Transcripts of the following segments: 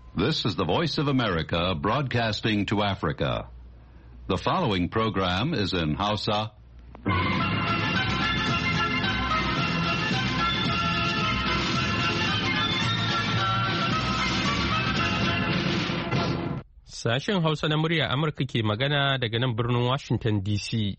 This is the Voice of America broadcasting to Africa. The following program is in Hausa. Sashen Hausa na murya Amurka ke magana daga nan birnin Washington DC.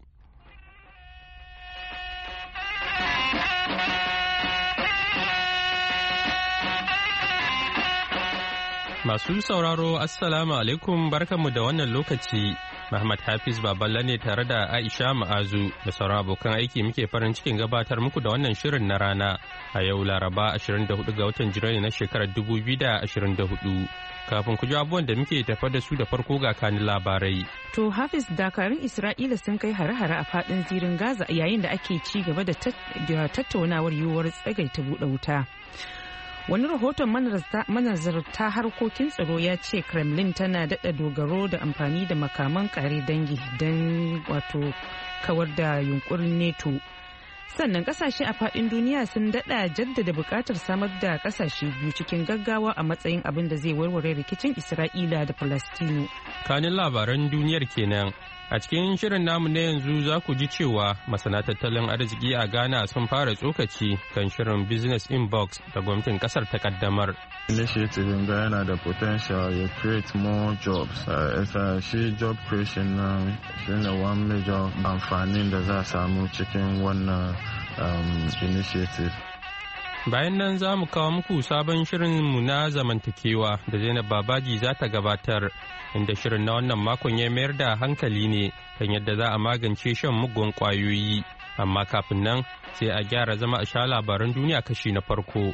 Masu sauraro Assalamu alaikum barkanmu da wannan lokaci. Muhammad Hafiz Baballa ne tare da Aisha Ma'azu da sauran abokan aiki muke farin cikin gabatar muku da wannan shirin na rana a yau Laraba 24 ga watan Janairu na shekarar 2024. Kafin ku ji abubuwan da muke tafa da su da farko ga kanin labarai. To Hafiz, dakarun Isra'ila sun kai hare-hare a fadin zirin Gaza yayin da ake ci gaba da tattaunawar yiwuwar tsagaita buɗe wuta. Wani rahoton manazarta harkokin tsaro ya ce Kremlin tana daɗa dogaro da amfani da makaman ƙare dangi don wato kawar da yunkurin NATO. Sannan kasashe a faɗin duniya sun daɗa jaddada buƙatar samar da kasashe biyu cikin gaggawa a matsayin abin da zai warware rikicin Isra'ila da Falastinu. Kanin labaran duniyar kenan. A cikin shirin namu na yanzu za ku ji cewa masana tattalin arziki a Ghana sun fara tsokaci kan shirin Business Inbox da gwamnatin kasar ta kaddamar. Initiative in Ghana da potential ya create more jobs. Shi job creation na shi ne one major amfanin da za a samu cikin wannan initiative. Bayan nan za mu kawo muku sabon shirinmu na zamantakewa da Zainab Babaji za ta gabatar, inda shirin na wannan makon ya mayar da hankali ne kan yadda za a magance shan mugun kwayoyi. Amma kafin nan sai a gyara zama a sha labaran duniya kashi na farko.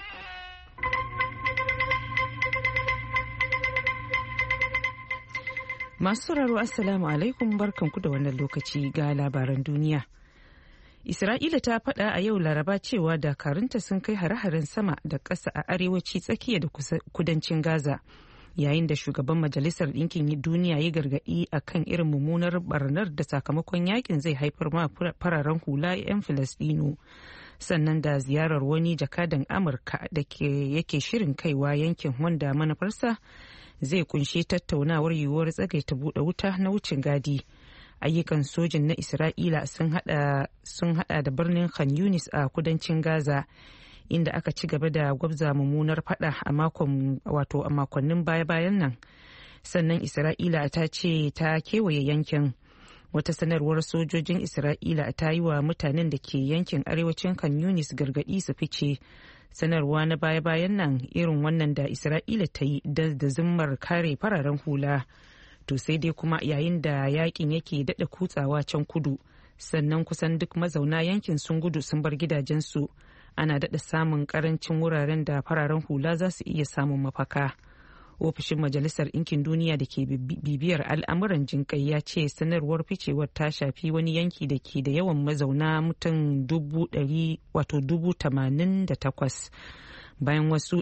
Masu sauraro Assalamu alaikum barkanku da wannan lokaci ga labaran duniya. Isra'ila ta faɗa a yau Laraba cewa dakarunta sun kai hare-haren sama da ƙasa a arewaci tsakiya da kudancin Gaza, yayin da shugaban Majalisar Ɗinkin Duniya ya gargaɗi a kan irin mummunar barnar da sakamakon yakin zai haifar ma fararen hula 'yan Falasɗinu. Sannan da ziyarar wani jakadan Amurka da yake shirin kaiwa yankin wanda manufarsa zai kunshi tattaunawar yiwuwar tsagaita buɗe wuta na wucin gadi. Ayyukan sojin na Isra'ila sun hada da birnin Khan Yunis a kudancin Gaza, inda aka ci gaba da gwabza mummunar fada a makonnin baya-bayan nan. Sannan Isra'ila ta ce ta kewaye yankin. Wata sanarwar sojojin Isra'ila ta yi wa mutanen da ke yankin arewacin Khan Yunis gargadi su fice. Sanarwa na baya-bayan nan irin wannan da Isra'ila ta yi da zimmar kare fararen hula. To sai dai kuma yayin da yakin yake daɗa kutsawa can kudu, sannan kusan duk mazauna yankin sun gudu sun bar gidajensu, ana daɗa samun ƙarancin wuraren da fararen hula za su iya samun mafaka. Ofishin Majalisar Ɗinkin Duniya da ke bibiyar al'amuran jinƙai ya ce sanarwar ficewar ta shafi wani yanki da ke da yawan mazauna mutum 88,000. bayan wasu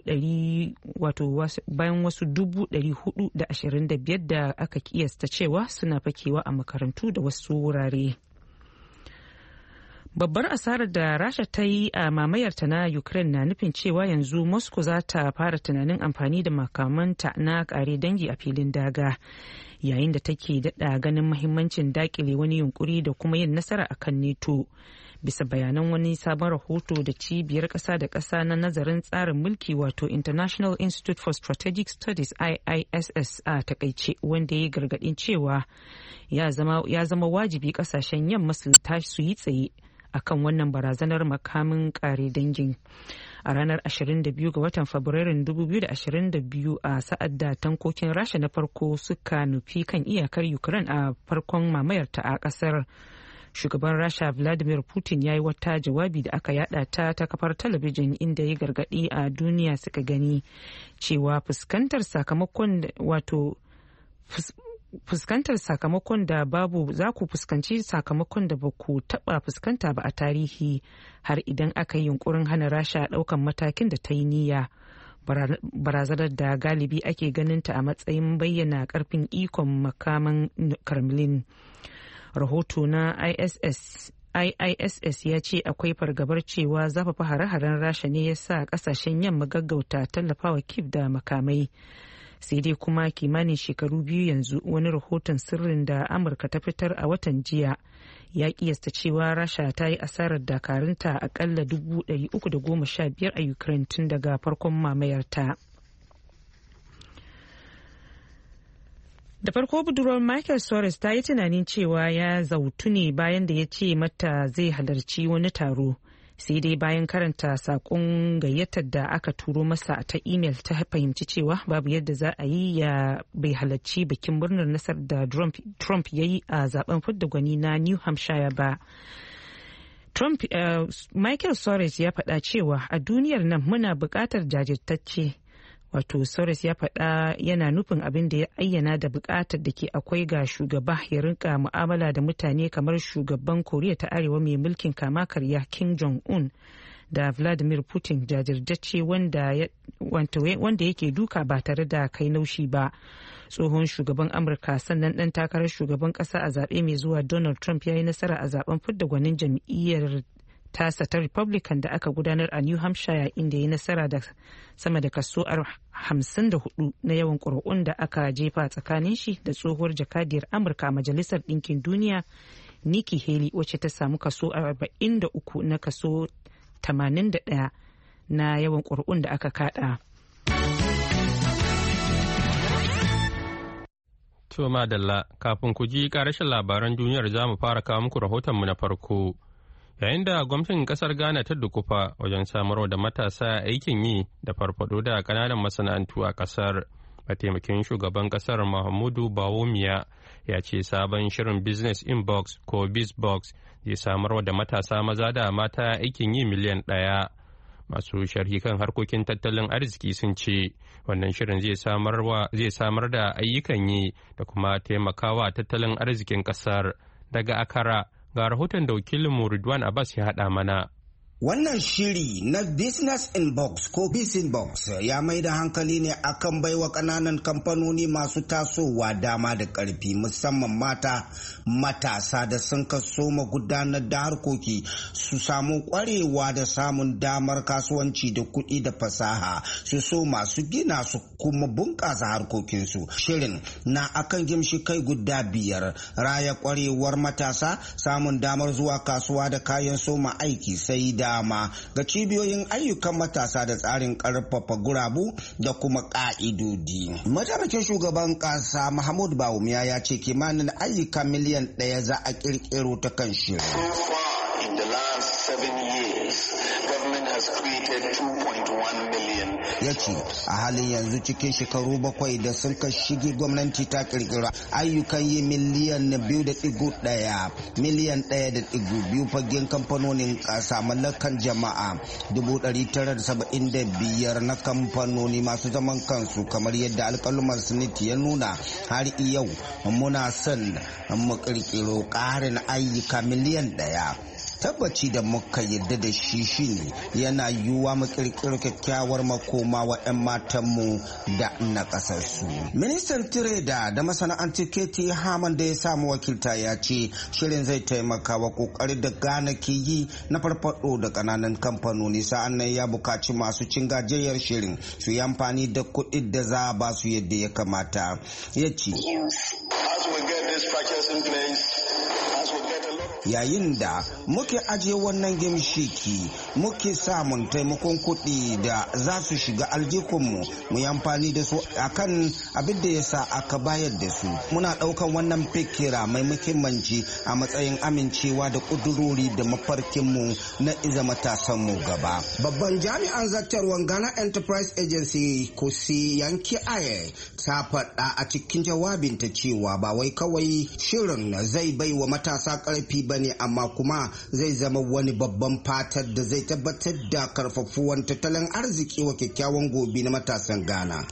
425 da aka kiyasta cewa suna fakewa a makarantu da wasu wurare. Babbar asarar da Rasha ta yi a mamayarta na Ukraine na nufin cewa yanzu Moscow za ta fara tunanin amfani da makamanta na kare dangi a filin daga, yayin da take daɗa ganin mahimmancin dakile wani yunkuri da kuma yin nasara akan NATO. Bisa bayanan wani sabon rahoto da cibiyar ƙasa da ƙasa na nazarin tsarin mulki wato International Institute for Strategic Studies IISS a takaice, wanda ya gargaɗin cewa ya zama wajibi ƙasashen yamma su tashi su yi tsaye akan wannan barazanar makamin kare dangin. A ranar 22 ga watan Fabrairun 2022 a sa'ad da tankokin Rasha na farko suka nufi kan iyakar Ukraine a farkon mamayarta a ƙasar. Shugaban Rasha Vladimir Putin ya yi wata jawabi da aka yada ta kafar talabijin, inda ya gargadi a duniya suka gani cewa fuskantar sakamakon da babu za ku fuskanci sakamakon da ba ku taba fuskanta ba a tarihi har idan aka yi yunkurin hana Rasha daukan matakin da ta yi niyya. Barazanar da galibi ake ganinta a matsayin bayyana karfin ikon makaman Kremlin. Rahoto na IISS ya ce akwai fargabar cewa zafafa hare-haren Rasha ne ya sa kasashen yamma gaggauta tallafawa Kyiv da makamai. sai dai kuma kimanin shekaru 2 yanzu wani rahoton sirrin da amurka ta fitar a watan jiya ya kiyasta cewa rasha ta yi asarar dakarunta akalla 315 a ukraine tun daga farkon mamayarta. Da farko budurwar Michael Soros ta yi tunanin cewa ya zautu ne bayan da ya ce mata zai halarci wani taro. Sai dai bayan karanta sakon gayyatar da aka turo masa ta imel ta fahimci cewa babu yadda za a yi ya bai halarci bikin murnar nasarar da Trump ya yi a zaben fidda gwani na New Hampshire ba. Michael Soros ya faɗa cewa a duniyar nan muna buƙatar jajirtacce. Wato Soros ya faɗa yana nufin abin da ya ayyana da buƙatar da ke akwai ga shugaba ya rinka mu'amala da mutane kamar shugaban Koriya ta Arewa mai mulkin kama karya Kim Jong-un da Vladimir Putin jajirtacce wanda yake duka ba tare da kai naushi ba. Tsohon shugaban Amurka sannan ɗan takarar shugaban ƙasa a zaɓe mai zuwa Donald Trump ya yi nasara a zaben fidda gwanin jam'iyyar tasa ta Republican da aka gudanar a New Hampshire inda ya nasara da sama da kaso 54 na yawan ƙuri'un da aka jefa tsakanin shi da tsohuwar jakadiyar Amurka a Majalisar Ɗinkin Duniya Nikki Haley wacce ta samu kaso 43 na kaso 81 na yawan ƙuri'un da aka kada. To madalla, kafin ku ji ƙarashin labaran duniyar za mu fara kawo muku rahotonmu na farko. Yayin da gwamnatin kasar Ghana ta dukufa wajen samarwa da matasa aikin yi da farfado da kananan masana'antu a kasar, mataimakin shugaban kasar Mahamudu Bawumia ya ce sabon shirin Business Inbox ko Bizbox zai samarwa da matasa maza da mata aikin yi miliyan 1. Masu sharhi kan harkokin tattalin arziki sun ce wannan shirin zai samar da ayyukan yi da kuma taimakawa tattalin arzikin kasar. Daga Akara, ga rahoton da wakilinmu Ridwan Abbas ya haɗa mana. Wannan shiri na Business Inbox ko Bizinbox ya mai da hankali ne akan baiwa ƙananan kamfanoni masu tasowa dama da ƙarfi, musamman matasa da sun kaso gudanar da harkoki su samu ƙwarewa da samun damar kasuwanci da kuɗi da fasaha su so masu gina su kuma bunƙasa harkokinsu. Shirin na akan gimshikai guda 5: raya ƙwarewar matasa, samun damar zuwa kasuwa da kayan soma aiki, sai dama ga cibiyoyin ayyukan matasa da tsarin karfafa gurabu da kuma ka'idodi. Mataimakin shugaban kasa Mahmud Bawumia ya ce kimanin ayyuka miliyan 1 za a kirkiro ta kan shirin. In the last 7 years, government has created 2.1 million. Ya ce a halin yanzu cikin shekaru 7 da sun ka shige gwamnati ta kirkira ayyukan yi miliyan 2.1, miliyan 1.2 fagen kamfanonin kasa mallakan jama'a 975 na kamfanoni masu zaman kansu, kamar yadda alƙaluman siniti ya nuna. Har yau muna son mu kirkiro ƙarin ayyuka miliyan 1. Tabbaci da muka yadda da shi shine yana yiwuwa mu kirkiro kyakkyawar makoma wa 'yan matanmu da na kasarsu. Ministan Tireda da masana'antu Katie Haman da ya samu wakilta ya ce shirin zai taimaka wa kokari da Ghana ke yi na farfado da kananan kamfanoni, sa'an nan ya bukaci masu cin gajiyar shirin su yi amfani da kuɗi da za a ba su yadda ya kamata. Ya ce yayin da muke ajiye wannan gimshiki muke samun taimakon kuɗi da za su shiga aljihunmu mu yi amfani da su akan abin da ya sa aka bayar da su. Muna ɗaukan wannan fikira mai muhimmanci a matsayin amincewa da ƙudurori da mafarkinmu na iza matasanmu gaba. Babban jami'an zartarwar Ghana Enterprise Agency Kosi Yanki Aye ta faɗa a cikin jawabinta cewa ba wai kawai shirin zai bai wa matasa ƙarfi ba ne, amma kuma zai zama wani babban fatar da zai tabbatar da karfafuwan tattalin arziki wa kyakkyawan gobe na matasan Ghana.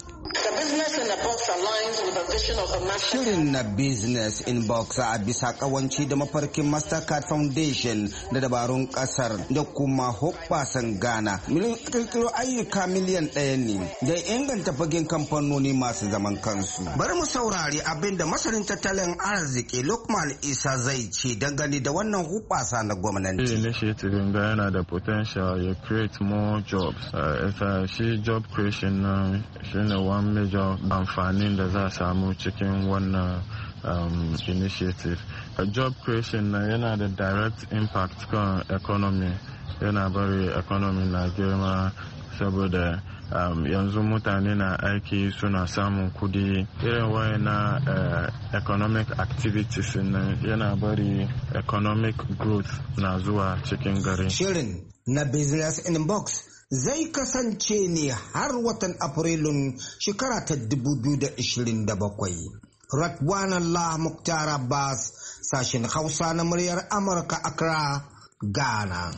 Shirin na Business Inbox a bisa kawanci da mafarkin Mastercard Foundation da dabarun kasar da kuma hoɓɓasan Ghana. Kirkiro ayyuka miliyan 1 ne da inganta fagen kamfanoni masu zaman kansu. Bari mu saurari abin da masanin tattalin arziki Lukman Isa zai ce dangane da wannan hoɓɓasa na gwamnati. The initiative in Ghana da potential ya create more jobs. Shi job creation shi ne one major amfanin da za a samu cikin wannan initiative. Job creation na yana da direct impact kan economy, yana bari economy na girma saboda yanzu mutane na aiki suna samun kudi. Irin waye na economic activities na yana bari economic growth na zuwa cikin gari. Shirin na Business in Box zai kasance ne har watan Afrilun shekara ta 2027. Radwan Allah Mukhtar Abbas, sashen Hausa na muryar Amurka, Accra, Ghana.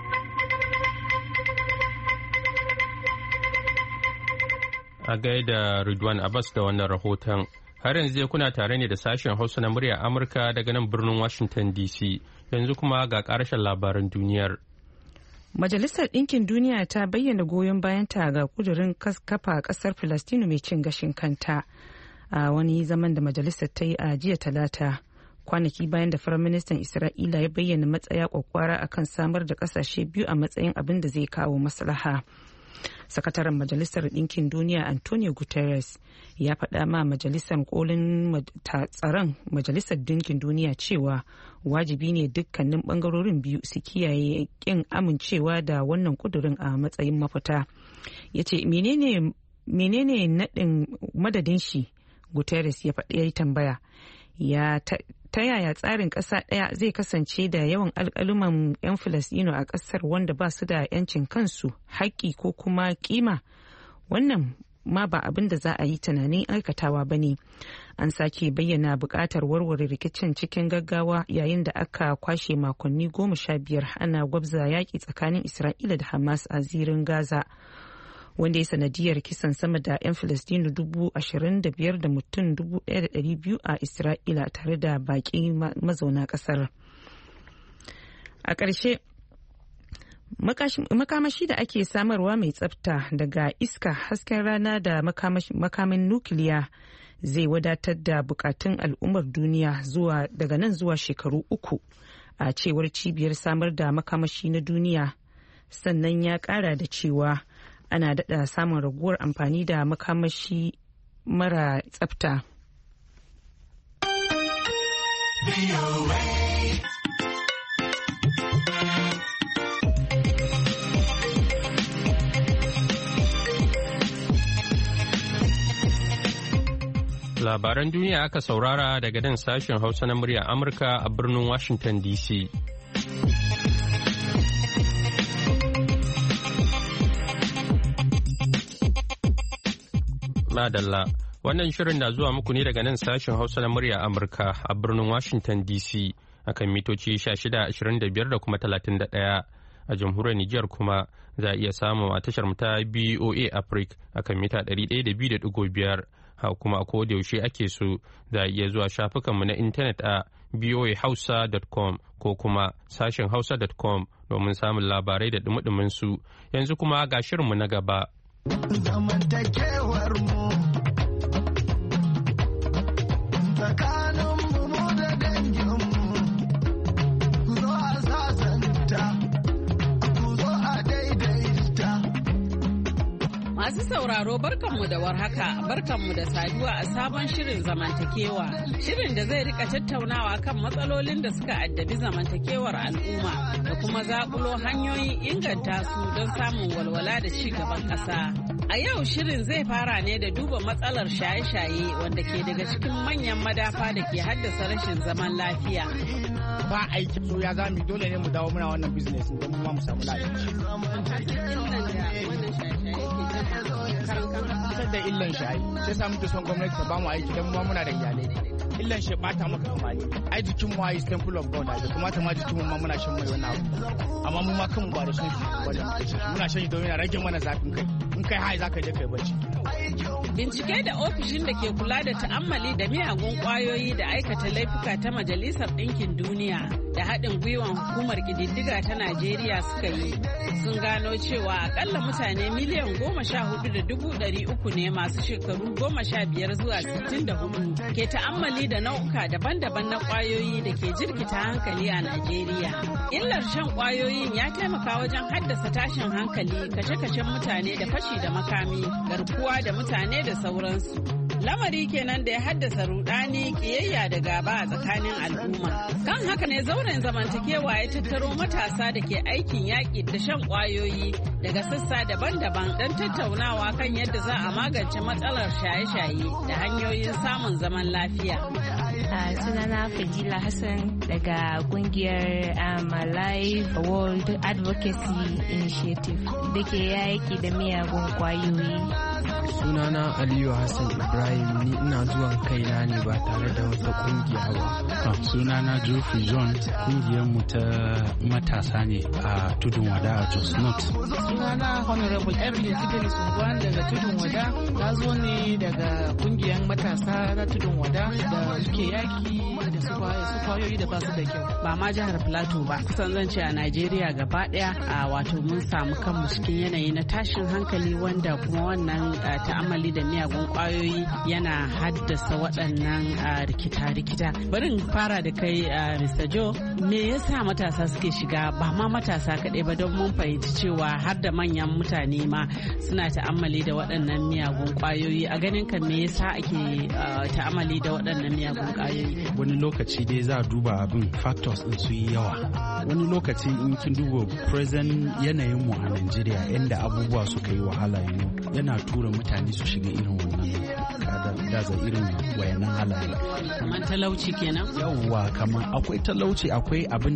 A gaida Ridwan Abbas da wannan rahoton. Har yanzu kuna tare ne da sashen Hausa na muryar Amurka daga nan birnin Washington DC. Yanzu kuma ga ƙarashen labaran duniyar. Majalisar Ɗinkin Duniya ta bayyana goyon bayanta ga kudurin kafa ƙasar Filistinu mai cin gashin kanta a wani zaman da majalisar ta yi a jiya Talata, kwanaki bayan da Firaministan Isra'ila ya bayyana matsaya kwakwara akan samar da ƙasashe biyu a matsayin abin da zai kawo maslaha. Sakataren Majalisar Ɗinkin Duniya Antonio Guterres ya faɗa ma Majalisar Kolin Tsaron Majalisar Ɗinkin Duniya cewa wajibi ne dukkanin ɓangarorin biyu su kiyaye ƙin amincewa da wannan ƙudurin a matsayin mafita. Ya ce menene naɗin madadin shi? Guterres ya faɗi, ya yi tambaya. Ta yaya tsarin ƙasa ɗaya zai kasance da yawan alƙaluman 'yan Falasɗinu a ƙasar wanda ba su da 'yancin kansu, haƙƙi ko kuma ƙima? Wannan ma ba abin da za a yi tunanin aikatawa ba ne. An sake bayyana buƙatar warware rikicin cikin gaggawa yayin da aka kwashe makonni 15 ana gwabza yaƙi tsakanin Isra'ila da Hamas a zirin Gaza, wanda ya sanadiyar kisan sama da 'yan Filistinu 25,000 da mutum 1,200 a Isra'ila tare da baƙi mazauna ƙasar. A ƙarshe, makamashi da ake samarwa mai tsafta daga iska, hasken rana da makamin nukiliya zai wadatar da bukatun al'ummar duniya daga nan zuwa shekaru 3, a cewar cibiyar samar da makamashi na duniya. Sannan ya ƙara da cewa ana daɗa samun raguwar amfani da makamashi mara tsafta. Labaran duniya aka saurara daga nan sashen Hausa na murya Amurka a birnin Washington DC. Madalla, wannan shirin na zuwa muku ne daga nan sashen Hausa na murya Amurka a birnin Washington DC akan mitoci 1625 da kuma 31. A jamhuriyar Nijar kuma za a iya samu a tashar ta BOA Africa akan mita 102.5. Ha kuma a koda yaushe ake so za a iya zuwa shafukanmu na intanet a boahausa.com ko kuma sashen hausa.com domin samun labarai da dumudumin su. Yanzu kuma ga shirinmu na gaba. Zamantakewar mu tsakanin mu da dangin mu, ku zo a sasanta, ku zo a daidaita. Masu sauraro barkanmu da warhaka, barkanmu da saduwa a sabon shirin zamantakewa. Shirin da zai rika tattaunawa kan matsalolin da suka addabi zamantakewar al'umma da kuma zaƙulo hanyoyin inganta su don samun walwala da ci gaban ƙasa. A yau shirin zai fara ne da duba matsalar shaye-shaye wanda ke daga cikin manyan madafa da ke haddasa rashin zaman lafiya. Ba aiki so ya zami dole ne mu dawo muna wannan business don mu mu samu lafiya. Da illan shayi sai sa muke son gwamnati ta bamu aiki don mu muna da iyalai. Illan shi bata maka kamani. Ai jikin mu is temple of God, da kuma ta ma jikin mu ma muna shan mai wannan abu. Amma mu ma kanmu ba da shan shi wajen muna shan shi don yana rage mana zafin kai. In kai hai zaka je kai bacci. Bincike da ofishin da ke kula da ta'ammali da miyagun kwayoyi da aikata laifuka ta Majalisar Ɗinkin Duniya da haɗin gwiwan hukumar ƙididdiga ta Najeriya suka yi sun gano cewa akalla mutane miliyan 14,300 ne masu shekaru 15 zuwa 64 ke ta'ammali da nau'uka daban-daban na kwayoyi da ke jirkita hankali a Najeriya. Illar shan kwayoyin ya taimaka wajen haddasa tashin hankali, kashe-kashen mutane da fashi da makami, garkuwa da mutane da sauransu. Lamari kenan da ya haddasa rudani, kiyayya da gaba a tsakanin al'umma. Kan haka ne zauren zamantakewa ya tattaro matasa da ke aikin yaƙi da shan ƙwayoyi daga sassa daban-daban don tattaunawa kan yadda za a magance matsalar shaye-shaye da hanyoyin samun zaman lafiya. Sunana Fadila Hassan daga kungiyar Alive World Advocacy Initiative da ke yaƙi da miyagun ƙwayoyi. Sunana Aliyu Hassan Ibrahim, ni ina zuwan kaina ne ba tare da wata kungiya ba. Sunana Geoffrey John, kungiyarmu ta matasa ne a Tudun Wada a Jos North. Sunana Honorable Evelyn Idris Ungwan daga Tudun Wada, na zo ne daga kungiyar matasa na Tudun Wada da suke yaki da su kwayoyi da basu da kyau. Ba ma jihar Plateau ba, kusan zan ce a Najeriya gaba daya a wato mun samu kanmu cikin yanayi na tashin hankali wanda kuma wannan ta'amali da miyagun kwayoyi yana haddasa waɗannan rikita-rikita. Bari fara da kai Mr. Joe, me yasa matasa suke shiga, ba ma matasa kaɗai ba, don mun fahimci cewa har da manyan mutane ma suna ta'amali da waɗannan miyagun kwayoyi. A ganin ka me yasa ake ta'amali da waɗannan miyagun kwayoyi? Wani lokaci dai za a duba abin factors din su yi yawa. Wani lokaci in kin duba present yanayin mu a Najeriya inda abubuwa suka yi wahala yana tura mutane su shiga irin wannan da irin wayannan halaye. Kamar talauci kenan? Yawwa, kamar akwai talauci, akwai abin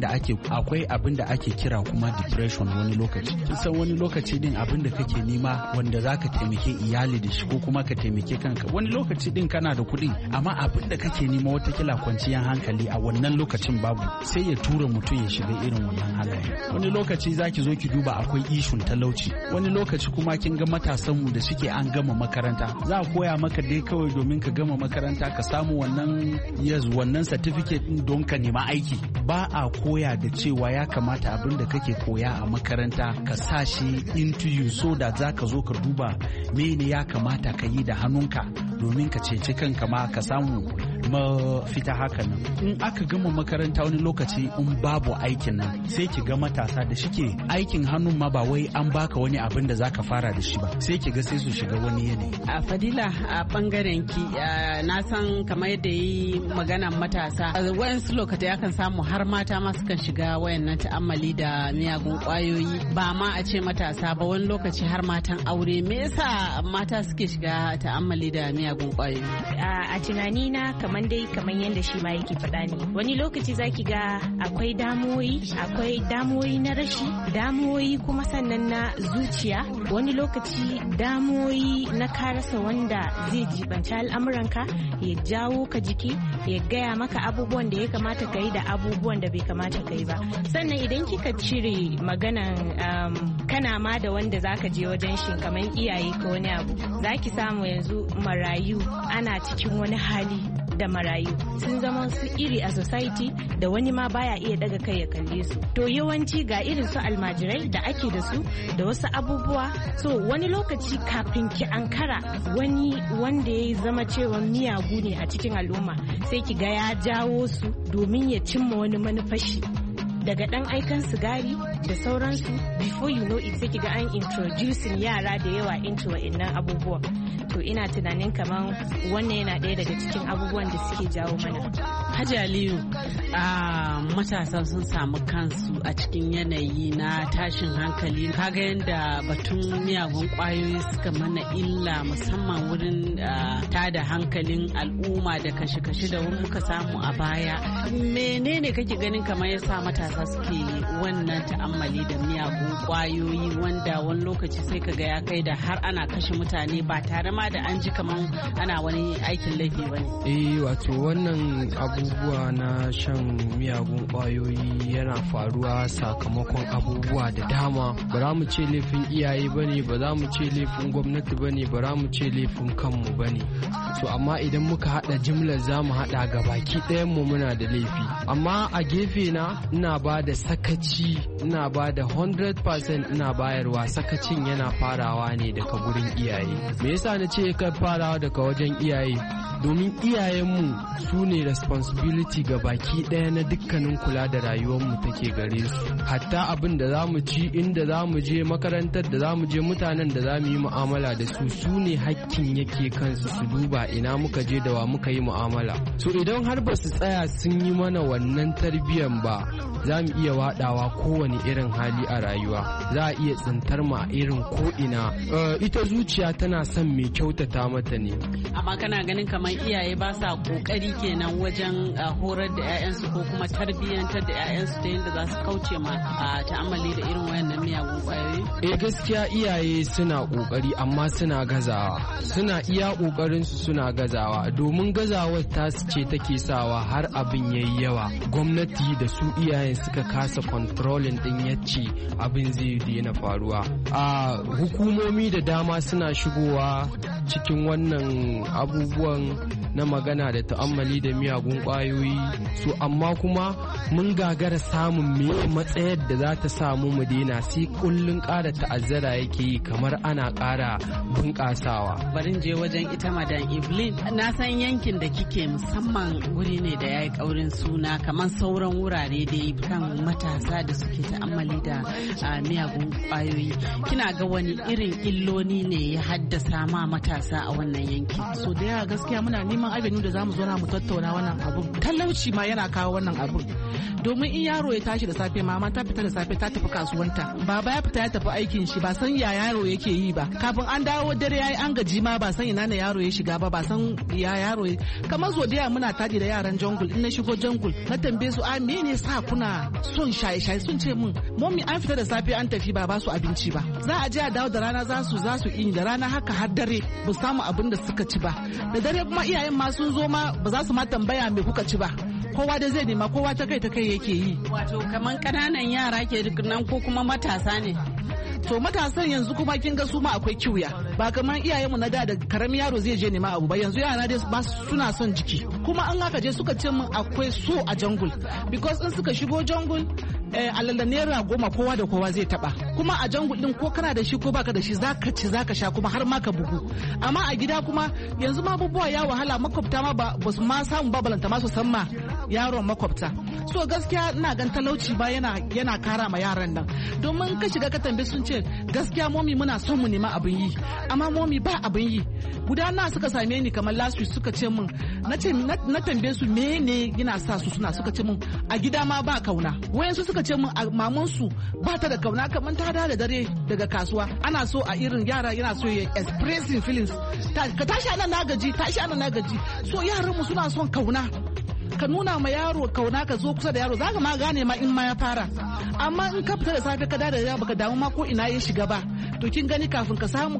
da ake kira kuma depression wani lokaci. Kisan wani lokaci din abin da kake nema wanda zaka taimake iyali da shi ko kuma ka taimake kanka. Wani lokaci din kana da kuɗi amma abin da kake nema watakila kwanciyar hankali a wannan lokacin babu, sai ya tura mutum ya shiga irin wannan halaye. Wani lokaci zaki zo ki duba akwai ishun talauci. Wani lokaci kuma kin ga matasan mu da suke an gama makaranta, za a koya maka dai kawai domin ka gama makaranta ka samu wannan certificate din don ka nema aiki. Ba a koya da cewa ya kamata abin da kake koya a makaranta ka sa shi into you so da za ka zo ka duba mene ya kamata ka yi da hannunka domin ka ceci kanka ma ka samu mafita haka nan. In aka gama makaranta wani lokaci in babu aikin nan sai ki ga matasa da shike aikin hannun ma ba wai an baka wani abin da zaka fara da shi ba, sai ki ga sai su shiga wani yanayi. A Fadila, a bangaren ki na san kamar yadda yi maganan matasa wayansu lokatai akan samu har mata ma sukan shiga wayannan ta'ammali da miyagun kwayoyi, ba ma a ce matasa ba, wani lokaci har matan aure. Me yasa mata suke shiga ta'ammali da miyagun kwayoyi? A tunanina kamar yadda shi ma yake faɗa ne, wani lokaci zaki ga akwai damuwoyi na rashi, damuwoyi kuma sannan na zuciya, wani lokaci damuwoyi na karasa wanda zai jibanci al'amuranka, ya jawo ka jiki, ya gaya maka abubuwan da ya kamata ka yi da abubuwan da bai kamata ka yi ba. Sannan idan kika cire maganan kana ma da wanda zaka je wajen shi kamar iyaye ko wani abu, zaki samu yanzu marayu ana cikin wani hali da marayu sun zama su iri a society da wani ma baya iya daga kai ya kalle su. To yawanci ga irin su almajirai da ake da su da wasu abubuwa, so wani lokaci kafin ki ankara wani wanda ya zama cewa miyagu ne a cikin al'umma sai ki ga ya jawo su domin ya cimma wani manufashi, daga dan aikan sigari da sauransu. Before you know it sai ki ga an introducing yara da yawa into wa'annan abubuwa. To ina tunanin kamar wannan yana ɗaya daga cikin abubuwan da suke jawo mana. Hajji Aliyu, matasa sun samu kansu a cikin yanayi na tashin hankali. Kaga yadda batun miyagun kwayoyi suka mana illa musamman wurin tada hankalin al'umma da kashe-kashe da muka samu a baya. Menene kake ganin kamar yasa matasa suke wannan ta'ammali da miyagun kwayoyi wanda wani lokaci sai kaga ya kai da har ana kashe mutane ba tare ma da an ji kamar ana wani aikin laifi ba ne? Wato wannan abubuwa na shan miyagun kwayoyi yana faruwa sakamakon abubuwa da dama. Ba za mu ce laifin iyaye ba ne, ba za mu ce laifin gwamnati ba ne, ba za mu ce laifin kanmu ba ne. So amma idan muka haɗa jimlar za mu haɗa ga baki ɗayan mu muna da laifi. Amma a gefe na ina ba da sakaci, ina ina ba da 100% ina bayarwa, sakacin yana farawa ne daga gurin iyaye. Me yasa na ce ka farawa daga wajen iyaye? Domin iyayenmu su ne responsibility ga baki ɗaya na dukkanin kula da rayuwarmu take gare su. Hatta abin da za mu ci, inda za mu je, makarantar da za mu je, mutanen da za mu yi mu'amala da su ne hakkin yake kansu su duba ina muka je da wa muka yi mu'amala. So idan har ba su tsaya sun yi mana wannan tarbiyyar ba, za mu iya waɗawa kowane irin hali a rayuwa, za a iya tsintar mu a irin ko'ina. Ita zuciya tana son mai kyautata mata ne. Amma kana ganin kamar iyaye ba sa kokari kenan wajen horar da 'ya'yansu ko kuma tarbiyyantar da 'ya'yansu ta yadda za su kauce ma ta'ammali da irin wayannan miyagun kwayoyi? Gaskiya iyaye suna kokari amma suna gazawa, suna iya kokarin su suna gazawa, domin gazawar ta ce take sawa har abin yayi yawa. Gwamnati da su iyayen suka kasa controlling din yace abin zai daina faruwa. Hukumomi da dama suna shigowa cikin wannan abubuwan na magana da ta'ammali da miyagun kwayoyi, so amma kuma mun gagara samun meye matsayar da za ta samu mu daina, sai kullun ƙara ta'azzara yake yi, kamar ana ƙara bunƙasawa. Barin je wajen ita Madan Evelyn, na san yankin da kike musamman wuri ne da yayi ƙaurin suna kamar sauran wurare dai kan matasa da suke ta'ammali da miyagun kwayoyi. Kina ga wani irin illoli ne ya haddasa ma matasa a wannan yanki? So da yawa gaskiya muna neman abinu da zamu zo na mu tattauna wannan abun. Talauci ma yana kawo wannan abun. Domin in yaro ya tashi da safe, mama ta fita da safe ta tafi kasuwanta, baba ya fita ya tafi aikin shi, ba san ya yaro yake yi ba, kafin an dawo dare yayi an gaji ma ba san ina ne yaro ya shiga ba san ya yaro kamar zodiya muna taji da yaran jungle. In na shigo jungle na tambaye su me ne sa kuna son shaye-shaye, sun ce min mommy an fita da safe an tafi ba su abinci ba, za a je a dawo da rana za su yi da rana haka har dare ba samu abin da suka ci ba, da dare kuma iyayen ma sun zo ma ba za su ma tambaya me kuka ci ba, kowa da zai nema, kowa ta kai yake yi. Wato kaman ƙananan yara ke nan ko kuma matasa ne? To matasan yanzu kuma kin ga su ma akwai kiwya, ba kamar iyayenmu na da karamin yaro zai je nema abu ba, yanzu yara dai ba suna son jiki, kuma an aka je suka ce min akwai so a jungle, because in suka shigo jungle alalla naira 10 kowa da kowa zai taba, kuma a jungle din ko kana da shi ko baka da shi zaka ci zaka sha kuma har ma ka bugu. Amma a gida kuma yanzu ma abubuwa ya wahala, makwabta ma ba su ma samu babalanta ma su san ma yaron makwabta. So gaskiya ina gan talauci ba yana kara ma yaran nan, domin ka shiga ka tambaye sun ce gaskiya momi muna son mu nema abin yi, amma momi ba abin yi. Guda na suka same ni kamar last week suka ce min, na tambaye su mene yana sa su suna, suka ce min a gida ma ba kauna, wayansu suka ce min maman su ba ta da kauna, kamar ta da dare daga kasuwa ana so a irin yara yana so ya expressing feelings, ka tashi anan na gaji, so yaran mu suna son kauna, ka nuna ma yaro kauna, ka zo kusa da yaro zaka ma gane ma in ma ya fara. Amma in ka fita da safe ka da ya baka damu ma ko ina ya shiga ba, to kin gani kafin ka san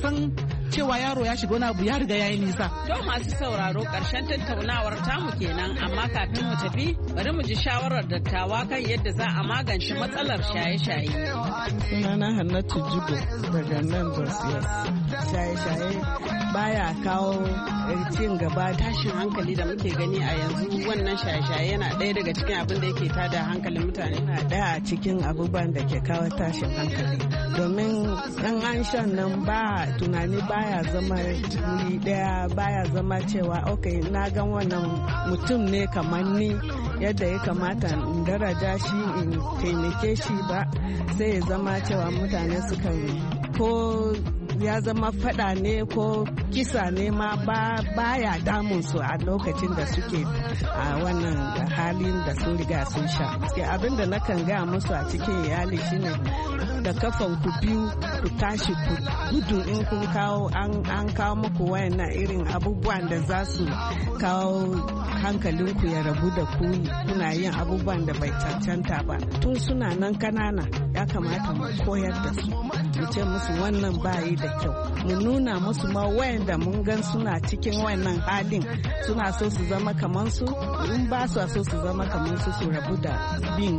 cewa yaro ya shiga wani abu ya riga yayi nisa. To masu sauraro, karshen tattaunawar tamu kenan, amma kafin mu tafi bari mu ji shawarar dattawa kan yadda za a magance matsalar shaye-shaye. Sunana Hannatu Jibo daga nan Jos. Shaye-shaye baya kawo cin gaba, tashin hankali da muke gani a yanzu. Wannan shaye-shaye yana ɗaya daga cikin abin da yake tada hankalin mutane. Yana ɗaya a cikin abubuwan da ke kawo tashin hankali, domin ɗan an shan nan ba tunani, baya zama wuri ɗaya, baya zama cewa ok na gan wannan mutum ne kamar ni, yadda ya kamata in daraja shi in taimake shi ba, sai ya zama cewa mutane suka ko ya zama fada ne ko kisa ne ma baya damun su a lokacin da suke a wannan halin da sun riga sun sha. Abin da nakan gaya musu a cikin iyali shine da kafan ku biyu ku tashi ku gudu in kun kawo an kawo muku wayannan irin abubuwan da za su kawo hankalinku ya rabu da ku kuna yin abubuwan da bai cancanta ba. Tun suna nan kanana ya kamata mu koyar da su, mu ce musu wannan bayi da kyau, mu nuna musu ma wayanda mun gan suna cikin wayannan halin suna so su zama kamar su, in ba su so su zama kamar su rabu da bin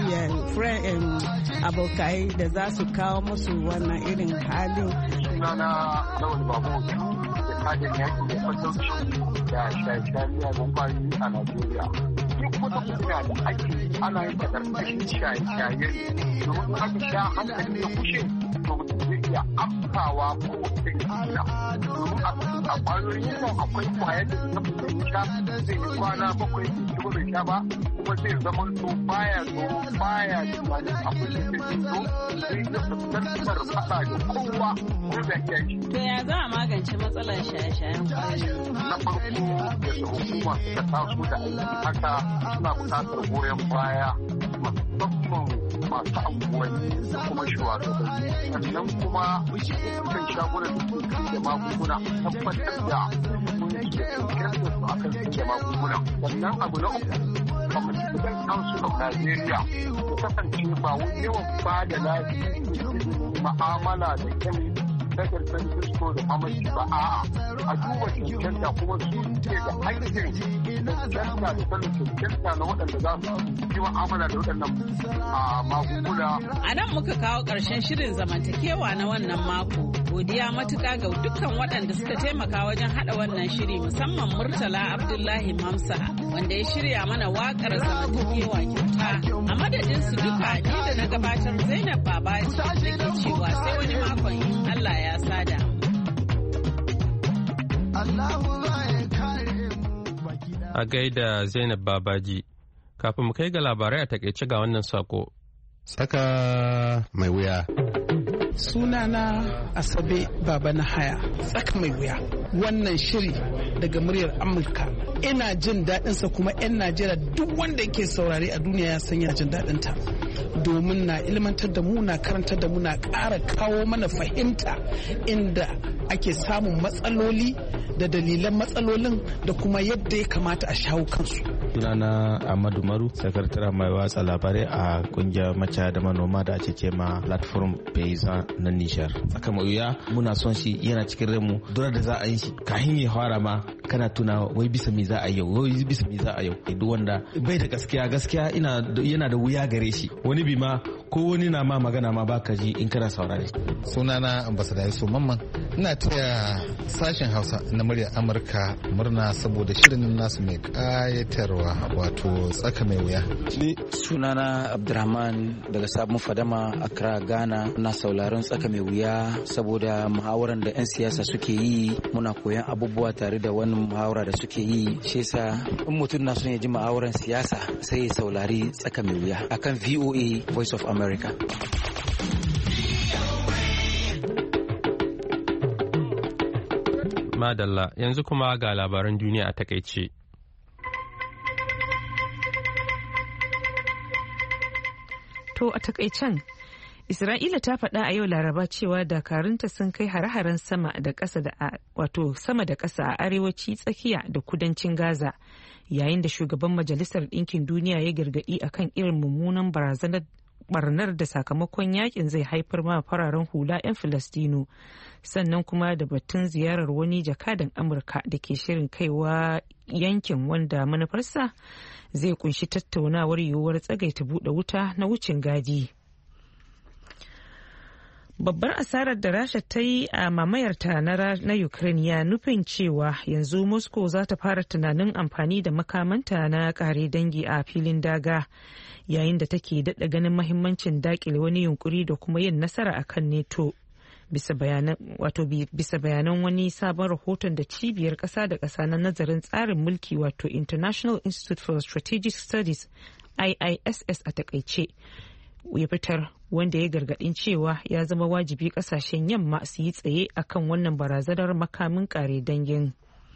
abokai da za su kawo musu wannan irin halin. Sunana Lawal Babu da kajin yaki da fatauci da shaye-shaye miyagun kwayoyi a Najeriya. duk wata kunya da ake ana yin da karkashin shaye-shaye domin aka sha hankali da kushe to mutum zai iya afkawa ko wata gina domin a kwayoyin nan akwai kwayar da ta mutum sha zai yi kwana 7 ko bai sha ba kuma zai zama to baya tunanin akwai da zai zo zai iya fuskantar fada da kowa ko da iya shi. To ya za a magance matsalar shaye-shayen kwayoyi? Na farko da hukuma suka taso da aiki haka suna buƙatar goyon baya musamman masu anguwanni da kuma shugabanni sannan kuma kan shagunan da suke da magunguna tabbatar da mun ke kirkir su akan suke magunguna sannan abu na uku kwamitin council of Nigeria ya kasance ba wani yawan ba da lafiya ma'amala da kyan dagar Francisco da mamaci ba a duba cancanta kuma su ke da haƙƙin cancanta da sanin cancanta na waɗanda za su yi ma'amala da waɗannan magunguna. A nan muka kawo ƙarshen shirin zamantakewa na wannan mako. Godiya matuƙa ga dukkan waɗanda suka taimaka wajen haɗa wannan shiri musamman Murtala Abdullahi Mamsa wanda ya shirya mana waƙar zamantakewa kyauta. A madadin su duka ni da na gabatar Zainab Babaji nake cewa sai wani makon in Allah ya sada. A gaida Zainab Babaji, kafin mu kai ga labarai a takaice ga wannan sako. Tsaka mai wuya. Sunana Asabe Baba na Haya, tsaka mai wuya. Wannan shiri daga muryar Amurka. Ina jin daɗinsa kuma 'yan Najeriya duk wanda yake saurari a duniya ya san yana jin daɗinta. Domin na ilmantar da mu, na karantar da mu, na ƙara kawo mana fahimta inda ake samun matsaloli da dalilan matsalolin da kuma yadda ya kamata a shawo kansu. Sunana Ahmadu Maru, sakataren mai watsa labarai a kungiyar macaya da manoma da ake kema platform Paysan na Nijar. Tsaka mai wuya muna son shi, yana cikin ranmu. Dole da za a yi shi kahin ya fara ma kana tuna wai bisa me za a yau, wai bisa me za a yau. Duk wanda bai da gaskiya yana da wuya gare shi. Wani bi ma ko wani na ma magana ma baka ji in kana saurare. Sunana Ambassador Yusuf Mamman, ina taya sashen Hausa na muryar Amurka murna saboda shirin nasu mai kayatarwa wato tsaka mai wuya. Ni sunana Abdurrahman daga Sabon Fadama, Accra, Ghana. Na sauraron tsaka mai wuya saboda muhawaran da 'yan siyasa suke yi, muna koyan abubuwa tare da wannan muhawara da suke yi. Shi yasa in mutum na son ya ji muhawaran siyasa sai ya saurari tsaka mai wuya akan VOA Voice of America. Madalla, yanzu kuma ga labaran duniya a takaice. To a takaicen, Isra'ila ta faɗa a yau Laraba cewa dakarunta sun kai hare-haren sama da ƙasa a arewaci, tsakiya da kudancin Gaza, yayin da shugaban Majalisar Ɗinkin Duniya ya gargaɗi akan irin mummunan barazanar barnar da sakamakon yakin zai haifar ma fararen hula 'yan Filistino, sannan kuma da batun ziyarar wani jakadan Amurka da ke shirin kaiwa yankin wanda manufarsa zai kunshi tattaunawar yiwuwar tsagaita buɗe wuta na wucin gadi. Babbar asarar da Rasha ta yi a mamayarta na Ukraine ya nufin cewa yanzu Moscow za ta fara tunanin amfani da makamanta na kare dangi a filin daga, yayin da take daɗa ganin mahimmancin dakile wani yunkuri da kuma yin nasara a kan NATO. Bisa bayanan wani sabon rahoton da cibiyar ƙasa da ƙasa na nazarin tsarin mulki wato International Institute for Strategic Studies IISS a takaice ya fitar, wanda ya gargadin cewa ya zama wajibi kasashen yamma su yi tsaye akan wannan barazanar makamin kare dangin.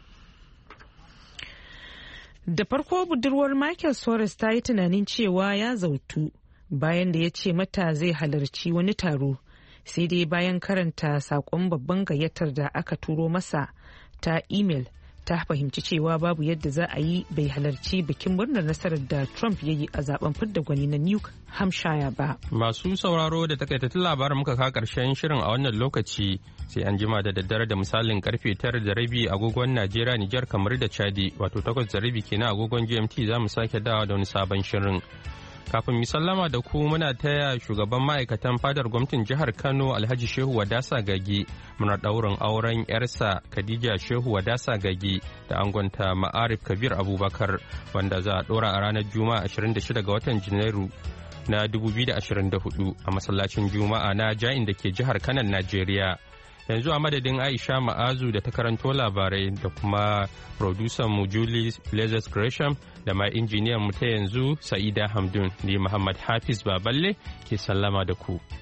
Da farko budurwar Michael Soros ta yi tunanin cewa ya zautu bayan da ya ce mata zai halarci wani taro, sai dai bayan karanta saƙon babban gayyatar da aka turo masa ta email ta fahimci cewa babu yadda za a yi bai halarci bikin murnar nasarar da Trump ya yi a zaben fidda gwani na New Hampshire ba. Masu sauraro da takaitattun labarin muka ka karshen shirin a wannan lokaci, sai an jima da daddare da misalin karfe 9:30 agogon Najeriya, Nijar, kamar da Chadi, wato 8:30 kenan agogon GMT za mu sake dawa da wani sabon shirin. Kafin mi sallama da ku muna taya shugaban ma'aikatan fadar gwamnatin jihar Kano Alhaji Shehu Wadasa Gagi muna ɗaurin auren 'yarsa Khadija Shehu Wadasa Gagi da angonta Ma'arif Kabir Abubakar wanda za a ɗora a ranar Juma'a 26 ga watan Janairu na 2024 a masallacin Juma'a na Ja'in da ke jihar Kanan Najeriya. Yanzu a madadin Aisha Ma'azu da ta karanto labarai da kuma producer mu Julie Lazarus Gresham da ma injiniyan mu ta yanzu Sa'ida Hamdun ni Muhammad Hafiz Baballe ke sallama da ku.